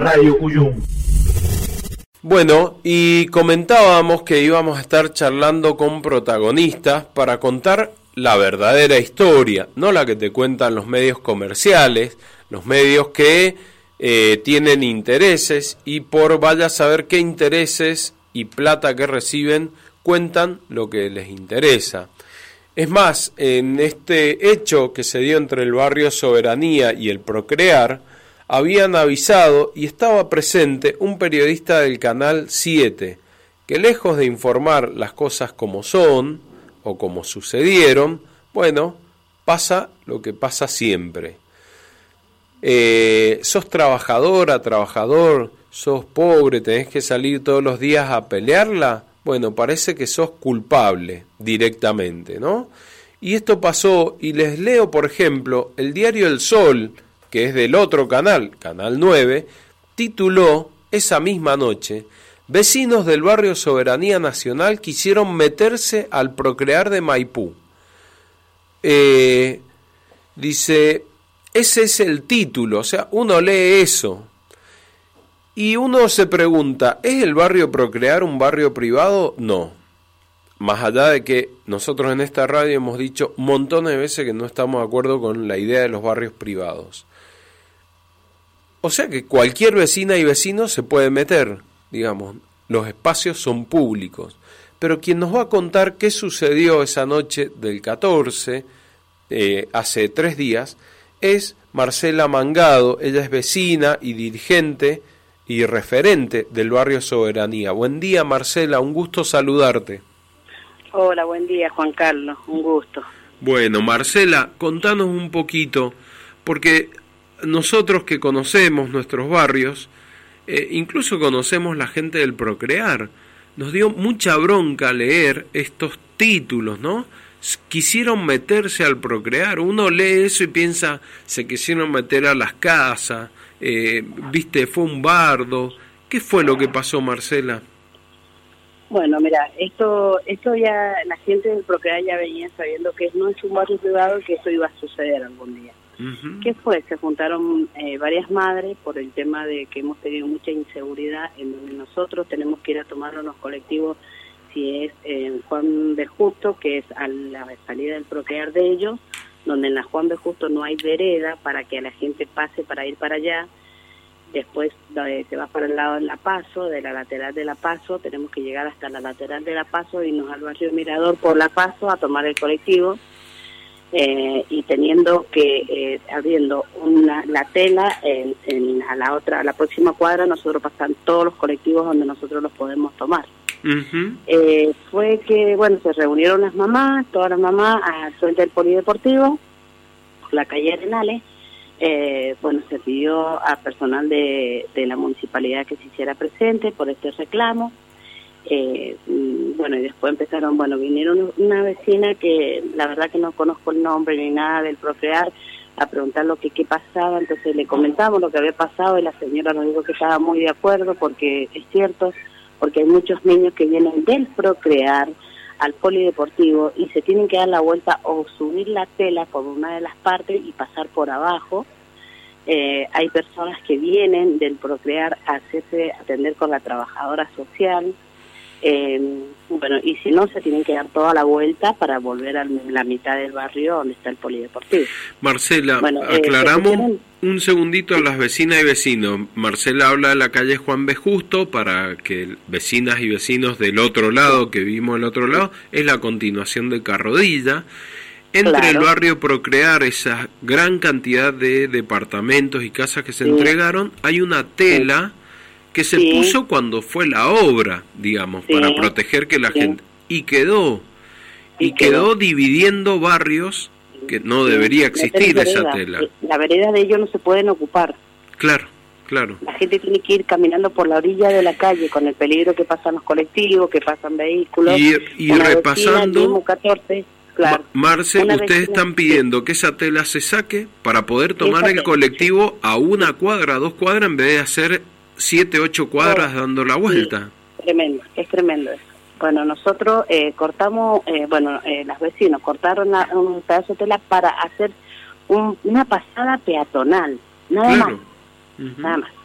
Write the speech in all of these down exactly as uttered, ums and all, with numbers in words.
Radio Cuyum. Bueno, y comentábamos que íbamos a estar charlando con protagonistas para contar la verdadera historia, no la que te cuentan los medios comerciales, los medios que eh, tienen intereses y por vaya a saber qué intereses y plata que reciben cuentan lo que les interesa. Es más, en este hecho que se dio entre el barrio Soberanía y el Procrear, habían avisado y estaba presente un periodista del Canal siete, que lejos de informar las cosas como son o como sucedieron, bueno, pasa lo que pasa siempre. Eh, sos trabajadora, trabajador, sos pobre, tenés que salir todos los días a pelearla, bueno, parece que sos culpable directamente, ¿no? Y esto pasó, y les leo, por ejemplo, el diario El Sol, que es del otro canal, Canal nueve, tituló esa misma noche: vecinos del barrio Soberanía Nacional quisieron meterse al Procrear de Maipú. Eh, dice, ese es el título, o sea, uno lee eso. Y uno se pregunta, ¿es el barrio Procrear un barrio privado? No. Más allá de que nosotros en esta radio hemos dicho montones de veces que no estamos de acuerdo con la idea de los barrios privados. O sea que cualquier vecina y vecino se puede meter, digamos, los espacios son públicos. Pero quien nos va a contar qué sucedió esa noche del catorce, eh, hace tres días, es Marcela Mangado. Ella es vecina y dirigente y referente del barrio Soberanía. Buen día, Marcela, un gusto saludarte. Hola, buen día, Juan Carlos, un gusto. Bueno, Marcela, contanos un poquito, porque nosotros que conocemos nuestros barrios, eh, incluso conocemos la gente del Procrear, nos dio mucha bronca leer estos títulos, ¿no? Quisieron meterse al Procrear, uno lee eso y piensa, se quisieron meter a las casas, eh, viste, fue un bardo. ¿Qué fue lo que pasó, Marcela? Bueno, mira, esto esto ya, la gente del Procrear ya venía sabiendo que no es un barrio privado y que esto iba a suceder algún día. Uh-huh. ¿Qué fue? Se juntaron eh, varias madres por el tema de que hemos tenido mucha inseguridad en donde nosotros tenemos que ir a tomar unos colectivos, si es en Juan B. Justo, que es a la salida del Procrear de ellos, donde en la Juan B. Justo no hay vereda para que la gente pase para ir para allá. Después eh, te vas para el lado de La Paso, de la lateral de La Paso, tenemos que llegar hasta la lateral de La Paso, irnos al barrio Mirador por La Paso a tomar el colectivo. Eh, y teniendo que, eh, abriendo una, la tela en, en, a la otra, a la próxima cuadra, nosotros pasan todos los colectivos donde nosotros los podemos tomar. Uh-huh. Eh, fue que, bueno, se reunieron las mamás, todas las mamás, al frente del polideportivo, por la calle Arenales. Eh, bueno, se pidió a personal de, de la municipalidad que se hiciera presente por este reclamo. Eh, bueno, y después empezaron, bueno, vinieron una vecina que la verdad que no conozco el nombre ni nada del Procrear, a preguntar lo que qué pasaba, entonces le comentamos lo que había pasado y la señora nos dijo que estaba muy de acuerdo porque es cierto, porque hay muchos niños que vienen del Procrear al polideportivo y se tienen que dar la vuelta o subir la tela por una de las partes y pasar por abajo. Eh, hay personas que vienen del Procrear a hacerse atender con la trabajadora social. Eh, bueno, y si no, se tienen que dar toda la vuelta para volver a la mitad del barrio donde está el polideportivo. Marcela, bueno, aclaramos eh, un segundito a las vecinas y vecinos. Marcela habla de la calle Juan B. Justo, para que vecinas y vecinos del otro lado, que vivimos del otro lado, es la continuación de Carrodilla. Entre claro. el barrio Procrear, esa gran cantidad de departamentos y casas que se sí. entregaron, hay una tela sí. que se sí. puso cuando fue la obra, digamos, sí. para proteger que la sí. gente... Y quedó, y, y quedó. quedó dividiendo barrios que no sí. debería existir no esa tela. La vereda de ellos no se pueden ocupar. Claro, claro. La gente tiene que ir caminando por la orilla de la calle con el peligro que pasan los colectivos, que pasan vehículos. Y, y repasando... Vecina, catorce, claro. Marce, una ustedes vecina, están pidiendo sí. que esa tela se saque para poder tomar esa el colectivo sí. a una cuadra, a dos cuadras, en vez de hacer siete, ocho cuadras oh, dando la vuelta. Sí, tremendo, es tremendo eso. Bueno, nosotros eh, cortamos, eh, bueno, eh, los vecinos cortaron la, un pedazo de tela para hacer un, una pasada peatonal, nada claro. más, uh-huh. nada más.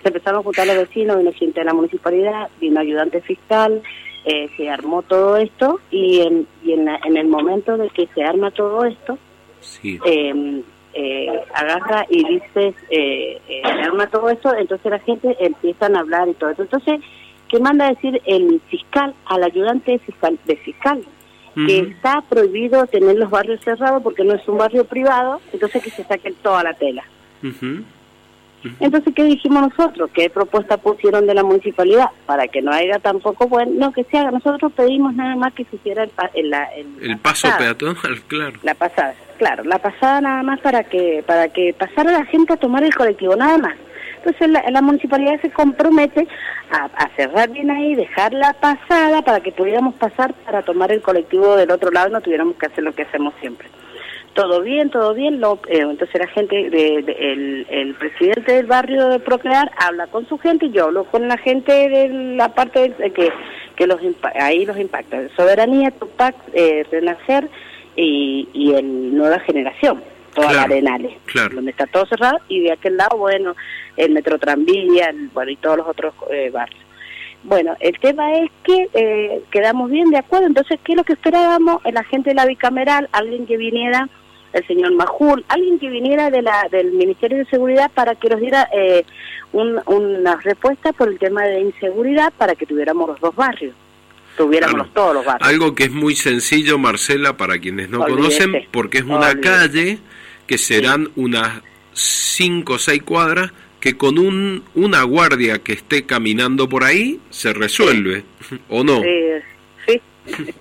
se empezaron a juntar los vecinos, vino gente de la municipalidad, vino ayudante fiscal, eh, se armó todo esto y en, y en, la, en el momento de que se arma todo esto, sí. eh, eh, agarra y dices, eh, eh, se arma todo esto, entonces la gente empiezan a hablar y todo eso. Entonces, ¿qué manda a decir el fiscal al ayudante fiscal, de fiscal? Uh-huh. Que está prohibido tener los barrios cerrados porque no es un barrio privado, entonces que se saquen toda la tela. Uh-huh. Entonces, ¿qué dijimos nosotros? ¿Qué propuesta pusieron de la municipalidad? Para que no haya tampoco, bueno, no, que se haga. Nosotros pedimos nada más que se hiciera el, el, el, el paso peatonal, claro. La pasada, claro, la pasada nada más para que para que pasara la gente a tomar el colectivo, nada más. Entonces la, la municipalidad se compromete a, a cerrar bien ahí, dejar la pasada para que pudiéramos pasar para tomar el colectivo del otro lado y no tuviéramos que hacer lo que hacemos siempre. Todo bien, todo bien. Lo, eh, entonces la gente, de, de, el, el presidente del barrio de Procrear habla con su gente y yo hablo con la gente de la parte de, que que los ahí los impacta. Soberanía, Tupac, eh, Renacer y, y el Nueva Generación, todas las claro, Arenales, claro. donde está todo cerrado y de aquel lado, bueno, el Metro Tranvía, el, bueno, y todos los otros eh, barrios. Bueno, el tema es que eh, quedamos bien de acuerdo, entonces, ¿qué es lo que esperábamos? La gente de la bicameral, alguien que viniera, el señor Majul, alguien que viniera de la del Ministerio de Seguridad para que nos diera eh, un, una respuesta por el tema de inseguridad para que tuviéramos los dos barrios, tuviéramos claro. todos los barrios. Algo que es muy sencillo, Marcela, para quienes no Olvídese. conocen, porque es una Olvídese. calle que serán sí. unas cinco o seis cuadras, que con un una guardia que esté caminando por ahí se resuelve, sí. ¿o no? Sí, sí.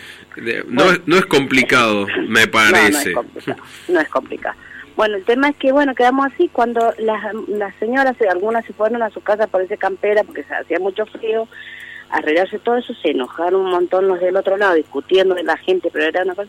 No, bueno. no es complicado, me parece. No, no es complicado, no es complicado. Bueno, el tema es que, bueno, quedamos así, cuando las, las señoras, algunas se fueron a su casa por ese campera, porque se hacía mucho frío, a arreglarse todo eso, se enojaron un montón los del otro lado, discutiendo de la gente, pero era una cosa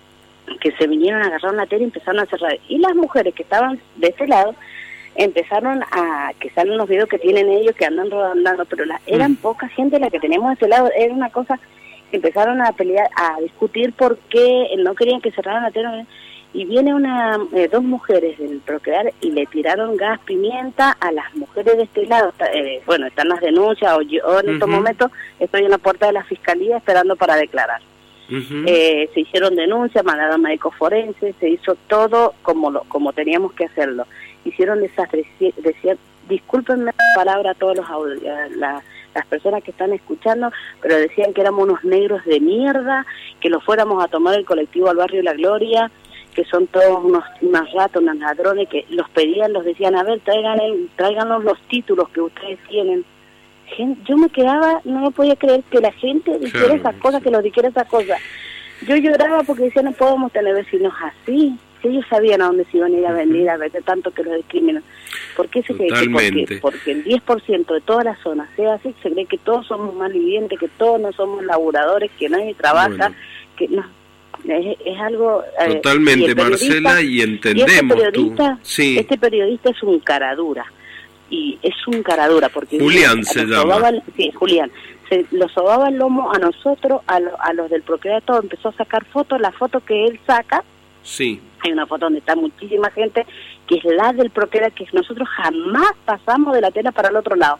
que se vinieron a agarrar una tela y empezaron a cerrar. Y las mujeres que estaban de ese lado, empezaron a, que salen los videos que tienen ellos, que andan rodando, pero la, eran mm. poca gente la que tenemos de ese lado, era una cosa... empezaron a pelear, a discutir por qué no querían que cerraran la tela, y viene una eh, dos mujeres del Procrear y le tiraron gas pimienta a las mujeres de este lado. Eh, bueno, están las denuncias, o yo en uh-huh. estos momentos estoy en la puerta de la fiscalía esperando para declarar. Uh-huh. Eh, se hicieron denuncias, mandaron médicos forenses, se hizo todo como lo, como teníamos que hacerlo. Hicieron desastres, decían, discúlpenme la palabra a todos los audios, la las personas que están escuchando, pero decían que éramos unos negros de mierda, que los fuéramos a tomar el colectivo al barrio La Gloria, que son todos unos, unas ratas, unos ladrones, que los pedían, los decían, a ver, traigan, tráiganos los títulos que ustedes tienen. Gente, yo me quedaba, no me podía creer que la gente dijera claro, esas cosas, sí. que los dijera esas cosas. Yo lloraba porque decía, no podemos tener vecinos así. Si ellos sabían a dónde se iban a ir a vender, a ver, tanto que los discriminan. ¿Por qué se cree que porque, porque el diez por ciento de toda la zona sea así? Se cree que todos somos malvivientes, que todos no somos laburadores, que nadie trabaja, bueno. que no. Es, es algo... Totalmente, eh, y Marcela, y entendemos. Y este periodista, tú. Sí. este periodista es un caradura. Y es un caradura, porque... Julián se llama. Sobaban, sí, Julián. Se, lo sobaba el lomo a nosotros, a, lo, a los del Procrear, todo. Empezó a sacar fotos, la foto que él saca... Sí. Hay una foto donde está muchísima gente, que es la del Procrear, que nosotros jamás pasamos de la tela para el otro lado.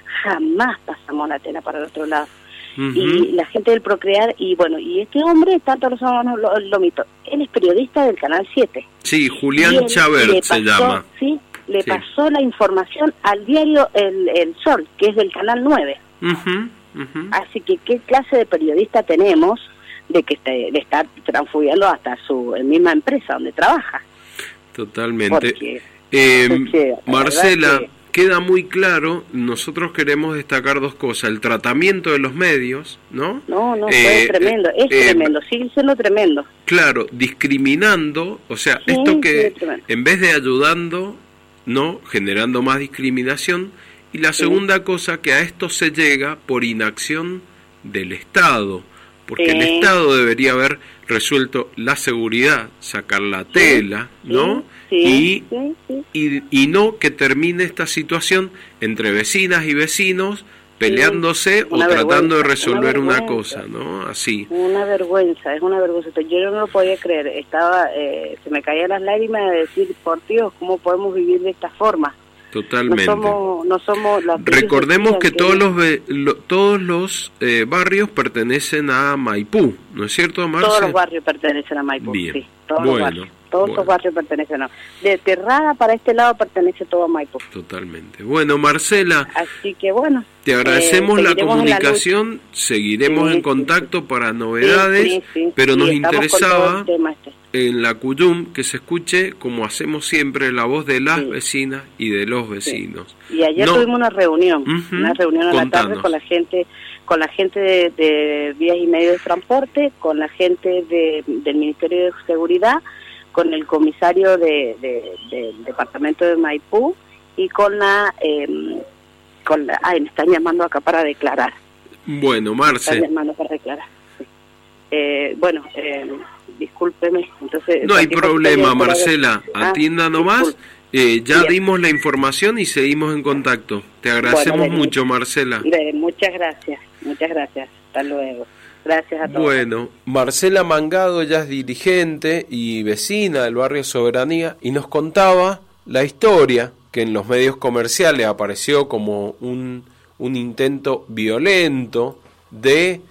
Jamás pasamos la tela para el otro lado. Uh-huh. Y la gente del Procrear, y bueno, y este hombre, tanto los lo, lo, lo mito, él es periodista del Canal siete. Sí, Julián Chabert se llama. Sí, le sí. pasó la información al diario El, El Sol, que es del Canal nueve. Uh-huh. Uh-huh. Así que, ¿qué clase de periodista tenemos de que esté, de estar transfugiando hasta su misma empresa donde trabaja? Totalmente. Porque, eh, porque, Marcela, que... queda muy claro, nosotros queremos destacar dos cosas, el tratamiento de los medios, ¿no? No, no, eh, fue tremendo, es eh, tremendo, sigue siendo tremendo. Claro, discriminando, o sea, sí, esto que en vez de ayudando, ¿no? Generando más discriminación, y la sí. segunda cosa, que a esto se llega por inacción del Estado, porque sí. el Estado debería haber resuelto la seguridad, sacar la tela, sí. ¿no? Sí. Y, sí, sí. y y no que termine esta situación entre vecinas y vecinos peleándose sí. o tratando de resolver una, una cosa, ¿no? Así. Una vergüenza, es una vergüenza. Yo no lo podía creer, estaba, eh, se me caían las lágrimas de decir, por Dios, ¿cómo podemos vivir de esta forma? Totalmente. No somos, no somos la Recordemos que, que todos los lo, todos los eh, barrios pertenecen a Maipú, ¿no es cierto, Marce? Todos los barrios pertenecen a Maipú, Bien. sí, todos bueno, los barrios. Todos bueno. los barrios pertenecen a De Terrada para este lado pertenece todo a Maipú. Totalmente. Bueno, Marcela, así que bueno, te agradecemos eh, la comunicación, la seguiremos sí, en contacto sí, para novedades, sí, sí, sí, pero sí, nos interesaba este. en la Cuyum que se escuche, como hacemos siempre, la voz de las sí. vecinas y de los vecinos. Sí. Y ayer no. tuvimos una reunión, uh-huh. una reunión a Contanos. la tarde con la gente con la gente de, de Vías y Medios de Transporte, con la gente de, del Ministerio de Seguridad, con el comisario de, de, de, del departamento de Maipú y con la, eh, con la... Ay, me están llamando acá para declarar. Bueno, Marce. Me están llamando para declarar. Sí. Eh, bueno, eh, discúlpeme. Entonces, no hay problema, Marcela. Ah, atienda nomás. Eh, ya Bien. dimos la información y seguimos en contacto. Te agradecemos bueno, mucho, Marcela. De, muchas gracias, muchas gracias. Hasta luego. Gracias a todos. Bueno, Marcela Mangado ya es dirigente y vecina del barrio Soberanía y nos contaba la historia que en los medios comerciales apareció como un, un intento violento de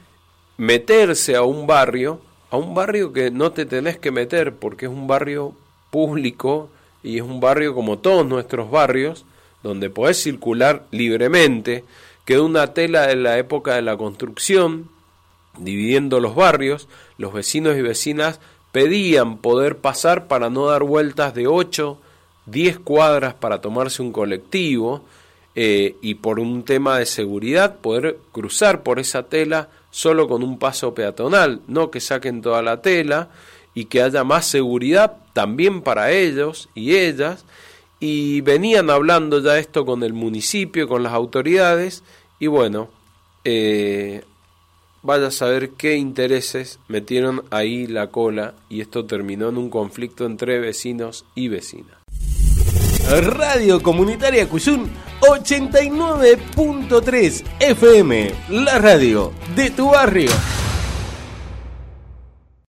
meterse a un barrio, a un barrio que no te tenés que meter porque es un barrio público y es un barrio como todos nuestros barrios, donde podés circular libremente. Quedó una tela de la época de la construcción dividiendo los barrios. Los vecinos y vecinas pedían poder pasar para no dar vueltas de ocho, diez cuadras para tomarse un colectivo, eh, y por un tema de seguridad poder cruzar por esa tela solo con un paso peatonal, no que saquen toda la tela, y que haya más seguridad también para ellos y ellas. Y venían hablando ya esto con el municipio, con las autoridades, y bueno, eh, vaya a saber qué intereses metieron ahí la cola y esto terminó en un conflicto entre vecinos y vecinas. Radio Comunitaria Cuyum ochenta y nueve punto tres F M, la radio de tu barrio.